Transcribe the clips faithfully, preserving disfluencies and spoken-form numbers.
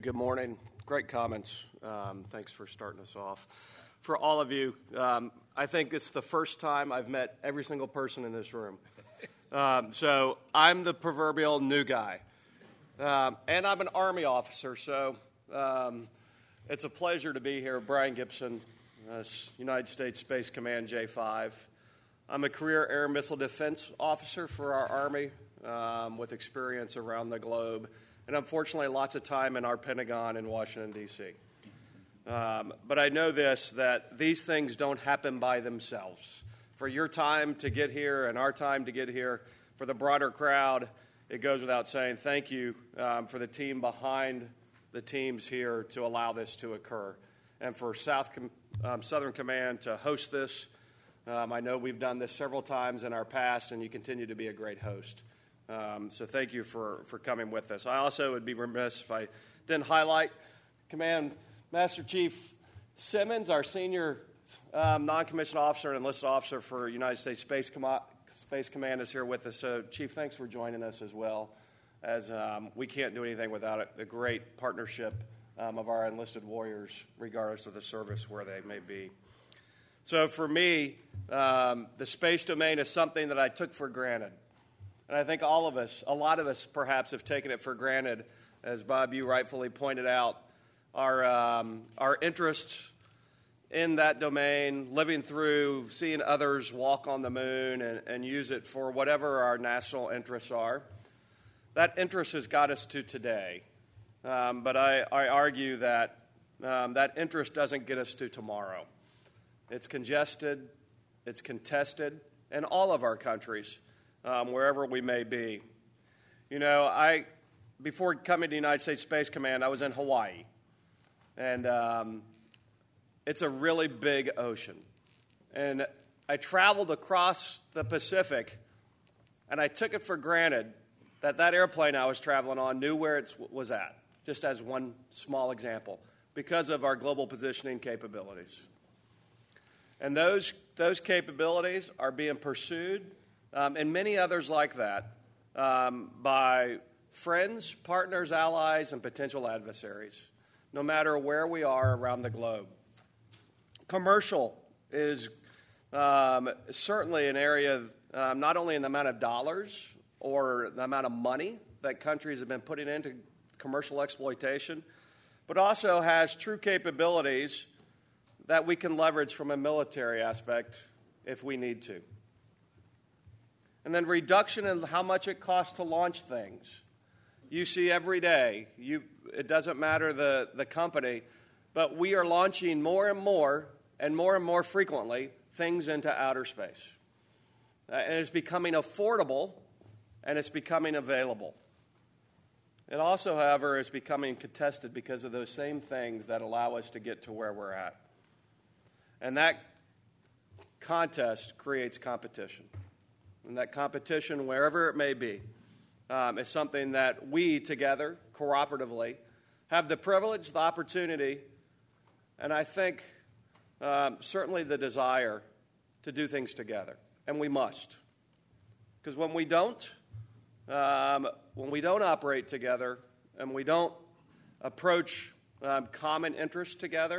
Good morning. Great comments. Um, thanks for starting us off. For all of you, um, I think it's the first time I've met every single person in this room. Um, so I'm the proverbial new guy. Um, and I'm an Army officer, so um, it's a pleasure to be here. Brian Gibson, uh, United States Space Command J five. I'm a career air missile defense officer for our Army um, with experience around the globe. And unfortunately, lots of time in our Pentagon in Washington, D C Um, but I know this, that these things don't happen by themselves. For your time to get here and our time to get here, for the broader crowd, it goes without saying thank you um, for the team behind the teams here to allow this to occur. And for South Com- um, Southern Command to host this. Um, I know we've done this several times in our past, and you continue to be a great host. Um, so thank you for, for coming with us. I also would be remiss if I didn't highlight Command Master Chief Simmons, our senior um, non-commissioned officer and enlisted officer for United States Space, Com- Space Command is here with us. So, Chief, thanks for joining us as well, as um, we can't do anything without it, the great partnership um, of our enlisted warriors, regardless of the service where they may be. So for me, um, the space domain is something that I took for granted. And I think all of us, a lot of us perhaps, have taken it for granted, as Bob, you rightfully pointed out, our, um, our interest in that domain, living through, seeing others walk on the moon and, and use it for whatever our national interests are. That interest has got us to today. Um, but I, I argue that um, that interest doesn't get us to tomorrow. It's congested, it's contested in all of our countries. Um, wherever we may be. You know, I before coming to United States Space Command, I was in Hawaii. And um, it's a really big ocean. And I traveled across the Pacific, and I took it for granted that that airplane I was traveling on knew where it was at, just as one small example, because of our global positioning capabilities. And those, those capabilities are being pursued Um, and many others like that, um, by friends, partners, allies, and potential adversaries, no matter where we are around the globe. Commercial is um, certainly an area, um, not only in the amount of dollars or the amount of money that countries have been putting into commercial exploitation, but also has true capabilities that we can leverage from a military aspect if we need to. And then reduction in how much it costs to launch things. You see every day, you, it doesn't matter the, the company, but we are launching more and more and more and more frequently things into outer space. Uh, and it's becoming affordable and it's becoming available. It also, however, is becoming contested because of those same things that allow us to get to where we're at. And that contest creates competition. And that competition, wherever it may be, um, is something that we together, cooperatively, have the privilege, the opportunity, and I think um, certainly the desire to do things together. And we must. Because when we don't, um, when we don't operate together, and we don't approach um, common interests together,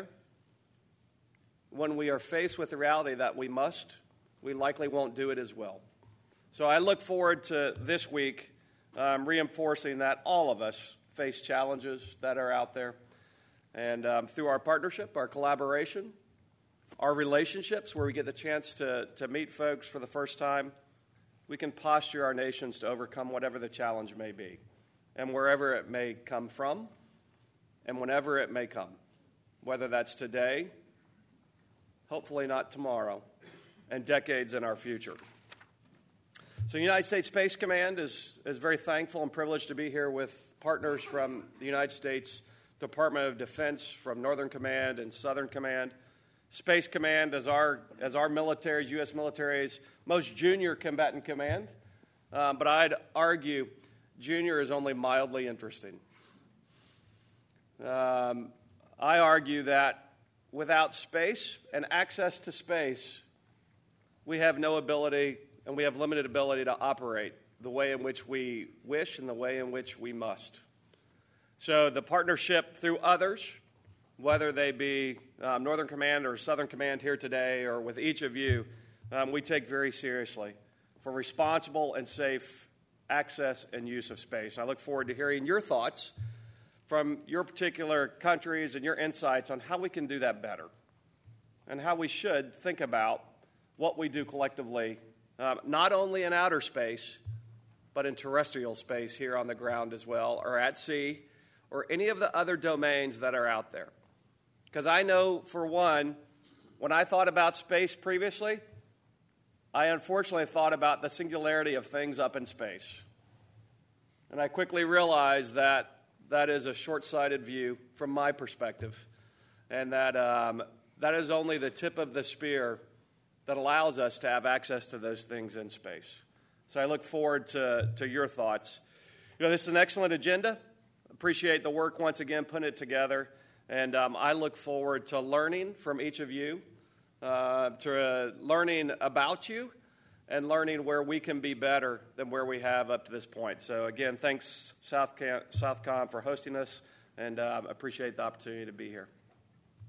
when we are faced with the reality that we must, we likely won't do it as well. So I look forward to this week um, reinforcing that all of us face challenges that are out there. And um, through our partnership, our collaboration, our relationships, where we get the chance to, to meet folks for the first time, we can posture our nations to overcome whatever the challenge may be, and wherever it may come from, and whenever it may come, whether that's today, hopefully not tomorrow, and decades in our future. So the United States Space Command is, is very thankful and privileged to be here with partners from the United States Department of Defense, from Northern Command and Southern Command. Space Command is our, as our military's, U S military's most junior combatant command. Um, but I'd argue junior is only mildly interesting. Um, I argue that without space and access to space, we have no ability and we have limited ability to operate the way in which we wish and the way in which we must. So the partnership through others, whether they be um, Northern Command or Southern Command here today or with each of you, um, we take very seriously for responsible and safe access and use of space. I look forward to hearing your thoughts from your particular countries and your insights on how we can do that better and how we should think about what we do collectively, um, not only in outer space, but in terrestrial space here on the ground as well, or at sea, or any of the other domains that are out there. Because I know, for one, when I thought about space previously, I unfortunately thought about the singularity of things up in space. And I quickly realized that that is a short-sighted view from my perspective, and that um, that is only the tip of the spear that allows us to have access to those things in space. So I look forward to, to your thoughts. You know, this is an excellent agenda. Appreciate the work once again putting it together, and um, I look forward to learning from each of you, uh, to uh, learning about you, and learning where we can be better than where we have up to this point. So again, thanks South Cam- Southcom for hosting us, and um, appreciate the opportunity to be here.